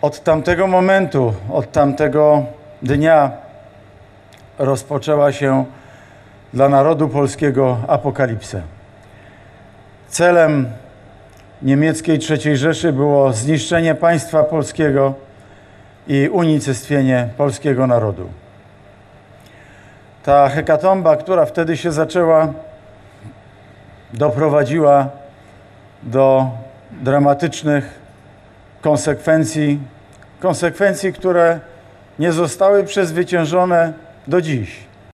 Od tamtego momentu, od tamtego dnia rozpoczęła się dla narodu polskiego apokalipsa. Celem niemieckiej III Rzeszy było zniszczenie państwa polskiego i unicestwienie polskiego narodu. Ta hekatomba, która wtedy się zaczęła, doprowadziła do dramatycznych konsekwencji, które nie zostały przezwyciężone do dziś.